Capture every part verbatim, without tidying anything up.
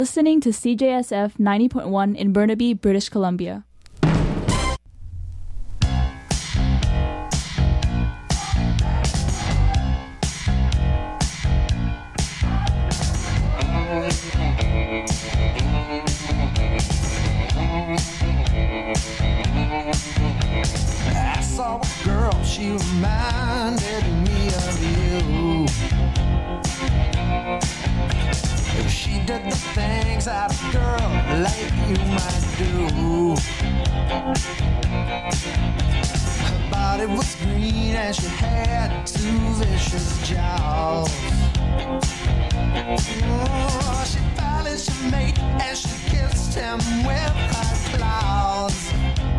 Listening to C J S F ninety point one in Burnaby, British Columbia. I saw a girl, she reminded me of you. She did the things that a girl like you might do. Her body was green and she had two vicious jaws. Oh, she polished her mate and she kissed him with her claws.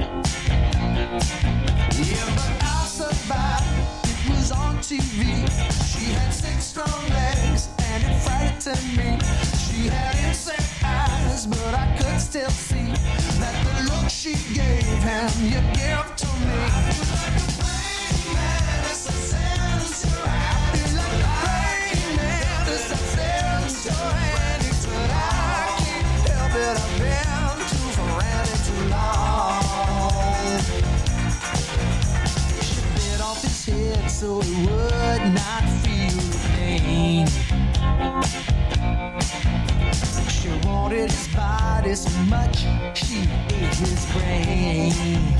Yeah, but I survived. It was on T V. She had six strong legs and it frightened me. She had insect eyes, but I could still see that the look she gave him, you give to me. I feel like a praying mantis, a sense. I feel like a praying mantis, a sense. But I can't help it, I've been too frantic too long. She bit off his head so he would not feel the pain. She wanted his body so much, she ate his brain.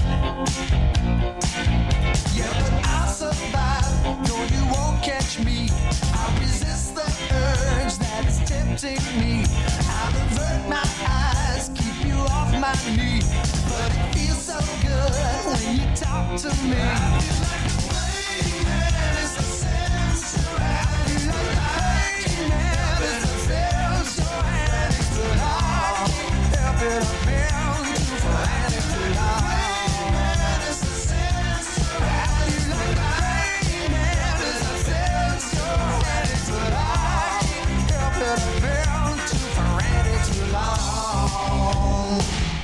Yeah, but I'll survive, no you won't catch me. I'll resist the urge that is tempting me. I'll avert my eyes, keep you off my knee. But it feels so good when you talk to me. I feel like a praying man is a sense. I feel like a praying man is a sense. But I can't help it, I've been too frantic too long. Praying man is a sense. I feel like a praying man is a sense. But I can't help it, I've been too frantic too long.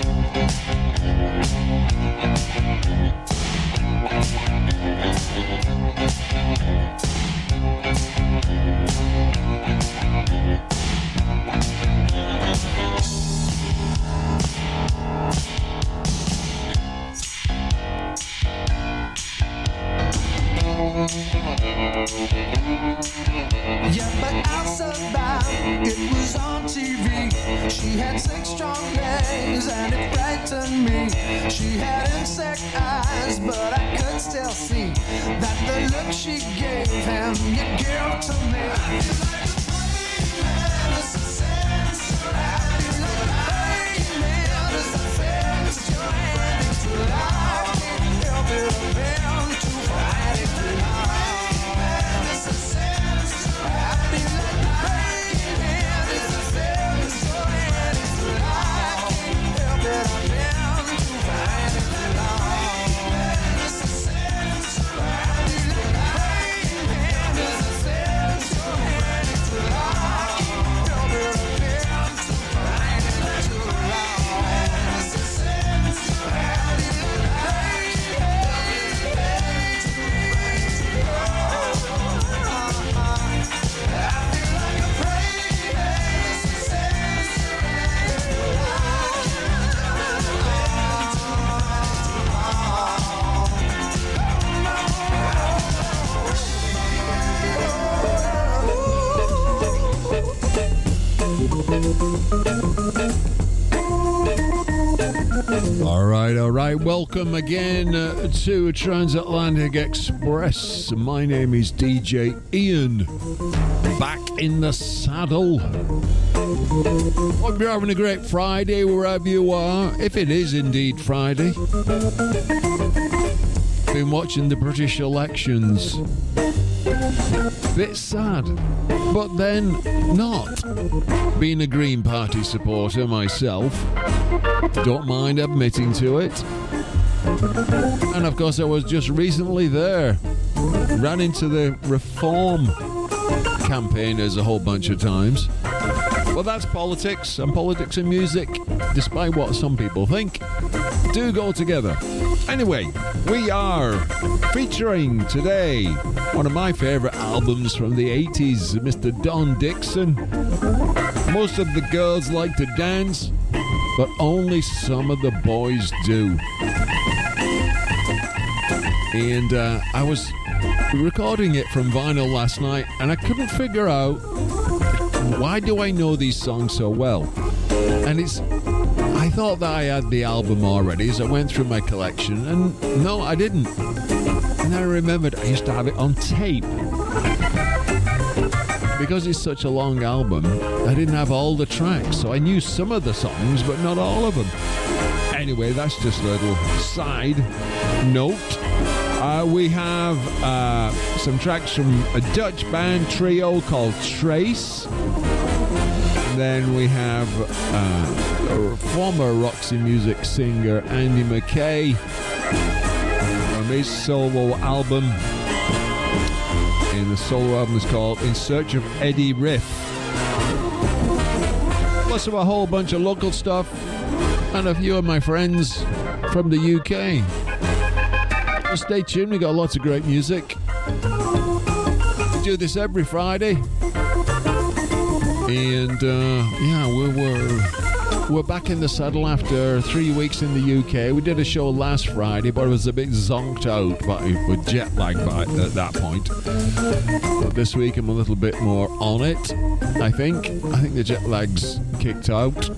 Yeah, but I'll survive. It was on T V. She had six strong legs and it frightened me. She had insect eyes, but I could still see that the look she gave him, you give to me. I feel like a praying man is a sense. I feel like a praying man is a sense. You're ready to lie. I can't help it, I've been too frantic to lie. All right, all right. Welcome again uh, to Transatlantic Express. My name is D J Ian. Back in the saddle. Hope you're having a great Friday wherever you are. If it is indeed Friday. Been watching the British elections. Bit sad, but then not. Being a Green Party supporter myself, don't mind admitting to it. And of course I was just recently there. Ran into the Reform campaigners a whole bunch of times. Well, that's politics, and politics and music, despite what some people think, do go together. Anyway, we are featuring today one of my favourite albums from the eighties, Mister Don Dixon. Most of the girls like to dance, but only some of the boys do. And uh, I was recording it from vinyl last night, and I couldn't figure out, why do I know these songs so well? And it's, I thought that I had the album already as I went through my collection, and no, I didn't. And then I remembered I used to have it on tape. Because it's such a long album, I didn't have all the tracks, so I knew some of the songs, but not all of them. Anyway, that's just a little side note. Uh, we have uh, some tracks from a Dutch band trio called Trace. Then we have uh, former Roxy Music singer Andy McKay from his solo album. And the solo album is called In Search of Eddie Riff. Plus a whole bunch of local stuff and a few of my friends from the U K. So stay tuned, we got lots of great music. We do this every Friday. And uh, yeah, we were we're back in the saddle after three weeks in the U K. We did a show last Friday, but it was a bit zonked out by, with jet lag by, at that point. But this week I'm a little bit more on it, I think. I think the jet lag's kicked out.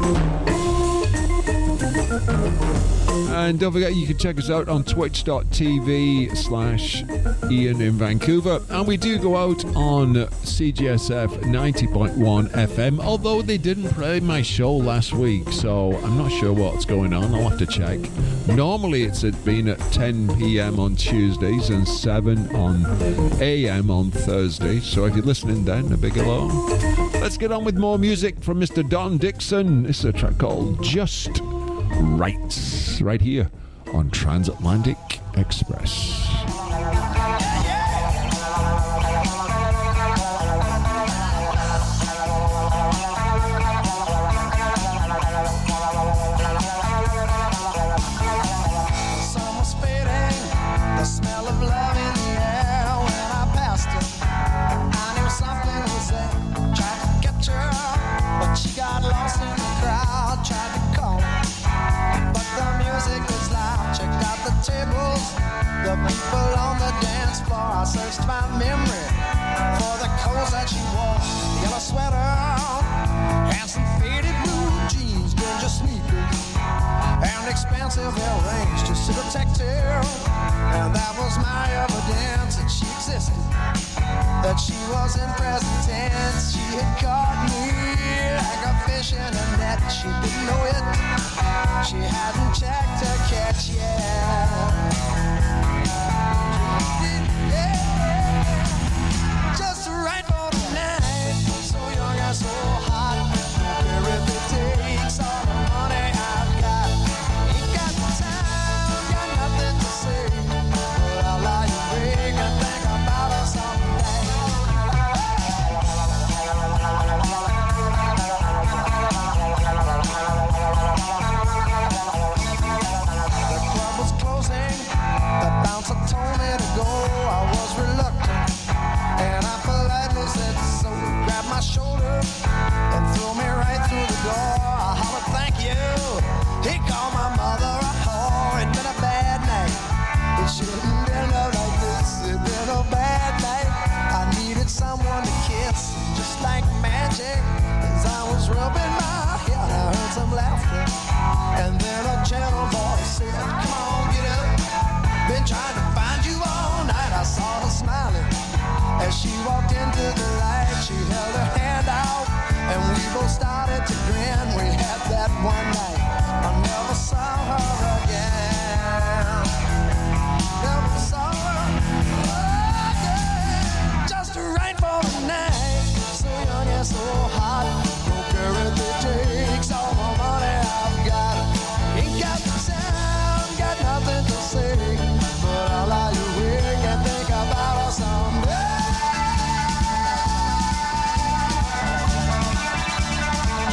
And don't forget, you can check us out on twitch.tv slash Ian in Vancouver. And we do go out on C G S F ninety point one F M, although they didn't play my show last week, so I'm not sure what's going on. I'll have to check. Normally it's been at ten p.m. on Tuesdays and seven on A M on Thursday, so if you're listening then, a big hello. Let's get on with more music from Mister Don Dixon. This is a track called Just Right, right here on Transatlantic Express. The people on the dance floor, I searched my memory for the clothes that she wore. Yellow sweater and some faded blue jeans, ginger sneakers and expensive earrings, just a detective. And that was my evidence that she existed, that she was in present tense. She had caught me like a fish in a net. She didn't know it, she hadn't checked her catch yet. Just right for the night, so young and so hot. Care if it takes all the money I've got. Ain't got time, got nothing to say, but I'll lie awake and think about her someday. The club was closing, the bouncer told me to go. I was reluctant, and I politely said so. Grabbed my shoulder and threw me right through the door. I hollered, thank you. He called my mother a whore. It'd been a bad night. It shouldn't been up like this. It'd been a bad night. I needed someone to kiss, just like magic. As I was rubbing my head, I heard some laughter, and then a gentle voice said, come on, get up. Been trying to find you all night. I saw her smiling as she walked into the light. She held her hand out and we both started to grin. We had that one night. I never saw her again. Never saw her again. Just right for the night. So young and so hot. Don't care if it takes all the money I've got. Ain't got the time, got nothing to say, but I'll lie awake and think about her someday.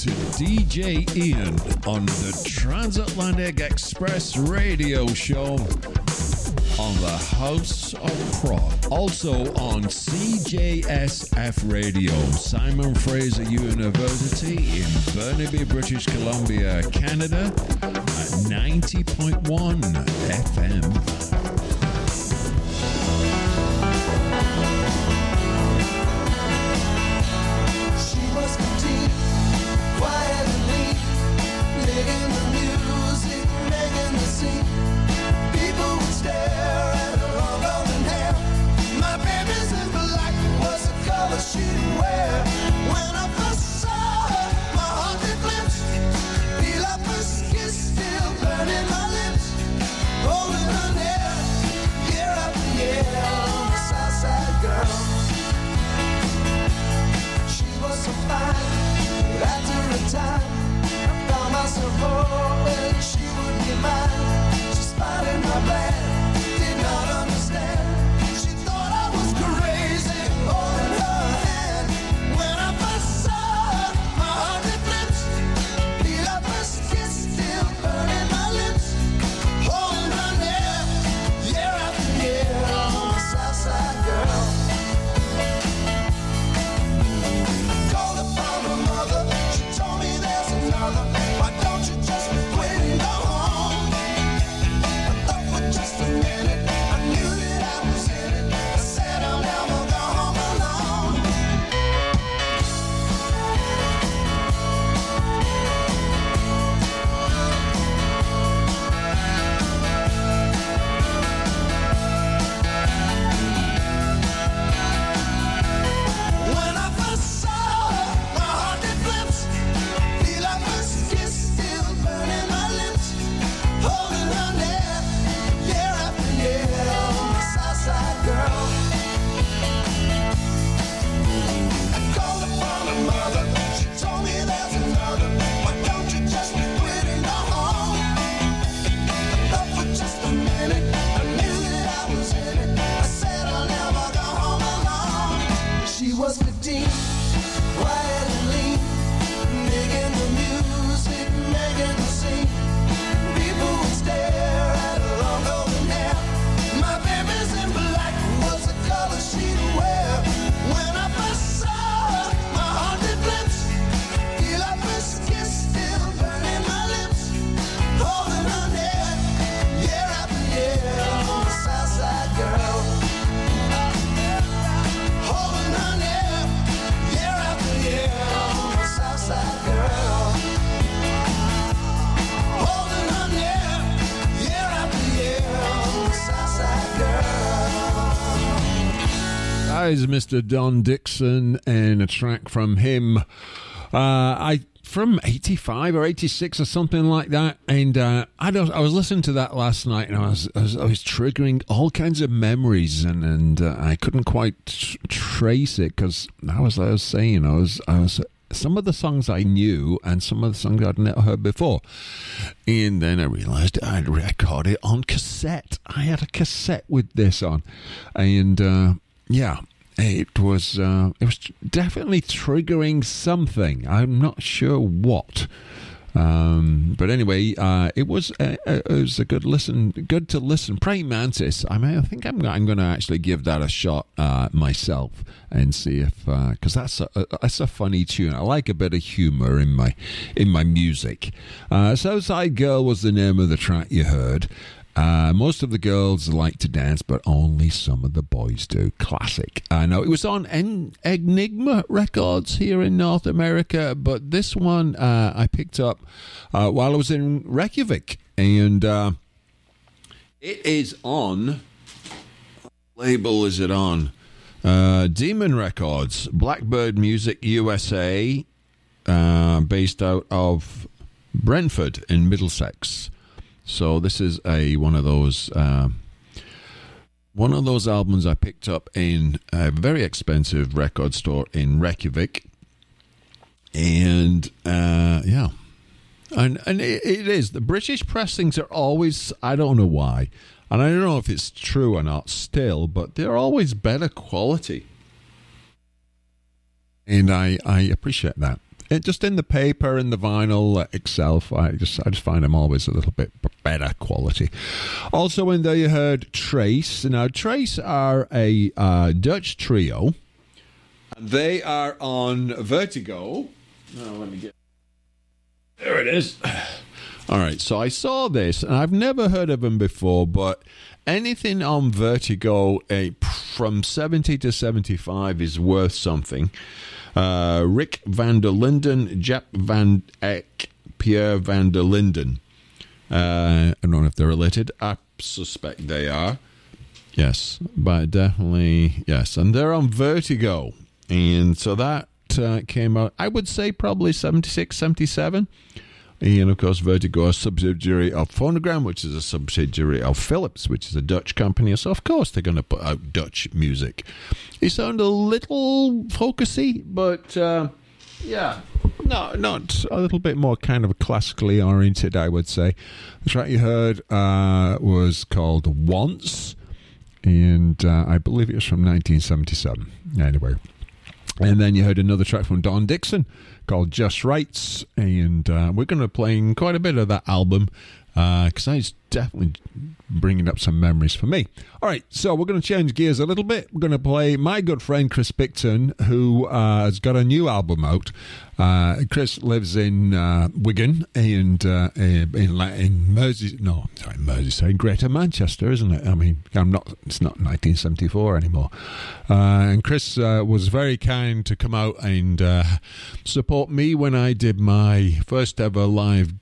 to D J Ian on the Transatlantic Express radio show on the House of Prog. Also on C J S F Radio, Simon Fraser University in Burnaby, British Columbia, Canada at ninety point one F M. Is Mister Don Dixon and a track from him. Uh, I from eighty-five or eighty-six or something like that, and uh, I don't. I was listening to that last night, and I was I was, I was triggering all kinds of memories, and and uh, I couldn't quite tr- trace it because I was I was saying I was I was. Some of the songs I knew and some of the songs I'd never heard before. And then I realised I'd recorded it on cassette. I had a cassette with this on. And, uh, yeah, it was, uh, it was definitely triggering something. I'm not sure what. Um, but anyway, uh, it was uh, it was a good listen, good to listen. Praying Mantis. I mean, I think I'm I'm going to actually give that a shot uh, myself and see if because uh, that's a, a that's a funny tune. I like a bit of humor in my in my music. Uh, Southside Girl was the name of the track you heard. Uh, most of the girls like to dance, but only some of the boys do. Classic. I know it was on En- Enigma Records here in North America, but this one uh, I picked up uh, while I was in Reykjavik, and uh, it is on. What label is it on? Uh, Demon Records, Blackbird Music U S A, uh, based out of Brentford in Middlesex. So this is a one of those uh, one of those albums I picked up in a very expensive record store in Reykjavik, and uh, yeah, and and it, it is the British pressings are always, I don't know why, and I don't know if it's true or not still, but they're always better quality, and I I appreciate that. it, just in the paper and the vinyl itself, I just I just find them always a little bit better quality. Also in there you heard Trace. Now Trace are a uh, Dutch trio. They are on Vertigo. Oh, let me get... There it is. All right, so I saw this, and I've never heard of them before, but anything on Vertigo uh, from seventy to seventy-five is worth something. Uh, Rick van der Linden, Jaap van Eyck, Pierre van der Linden. Uh, I don't know if they're related. I suspect they are. Yes, but definitely, yes. And they're on Vertigo. And so that uh, came out, I would say, probably seventy-six, seventy-seven. And, of course, Vertigo, a subsidiary of Phonogram, which is a subsidiary of Philips, which is a Dutch company. So, of course, they're going to put out Dutch music. It sounded a little folksy, but, uh, yeah, no, not a little bit more kind of classically oriented, I would say. The track you heard uh, was called Once, and uh, I believe it was from nineteen seventy-seven. Anyway. And then you heard another track from Don Dixon called Just Rights, and uh, we're going to play quite a bit of that album because uh, it's definitely bringing up some memories for me. All right, so we're going to change gears a little bit. We're going to play my good friend Chris Picton, who uh, has got a new album out. Uh, Chris lives in uh, Wigan and uh, in, in Mersey, no, sorry, Merseyside, Greater Manchester, isn't it? I mean, I'm not. It's not nineteen seventy-four anymore. Uh, and Chris uh, was very kind to come out and uh, support me when I did my first ever live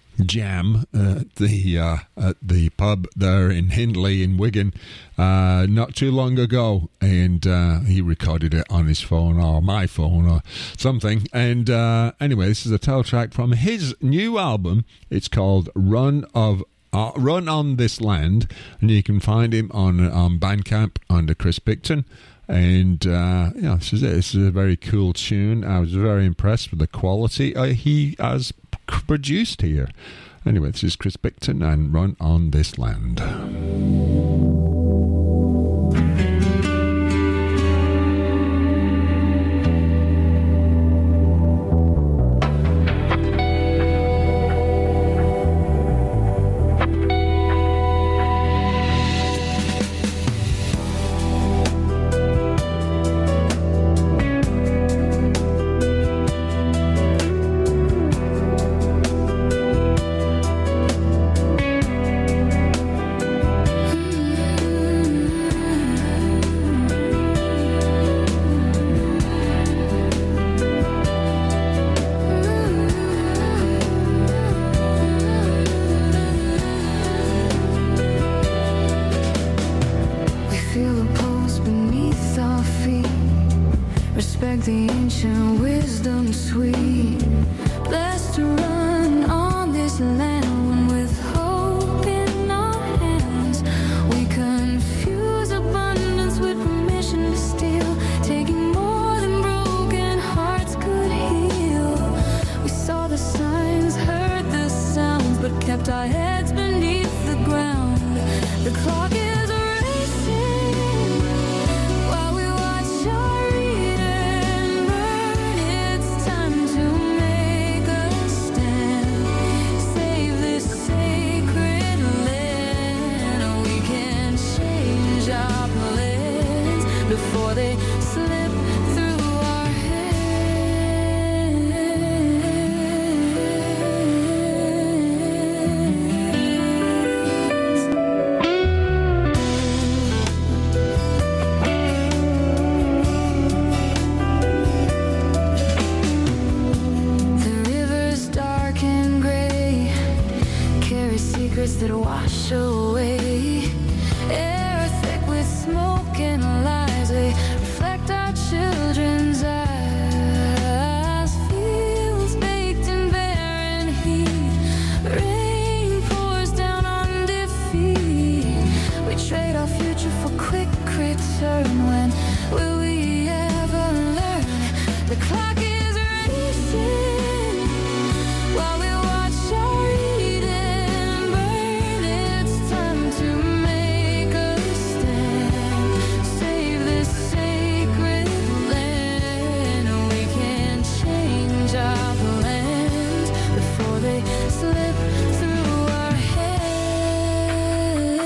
jam at the uh, at the pub there in Hindley in Wigan uh, not too long ago, and uh, he recorded it on his phone or my phone or something. And uh, anyway, this is a title track from his new album. It's called Run of uh, Run on This Land, and you can find him on on Bandcamp under Chris Picton. And uh, yeah, this is it. This is a very cool tune. I was very impressed with the quality uh, he has produced here. Anyway, this is Chris Picton and Run on This Land. That wash away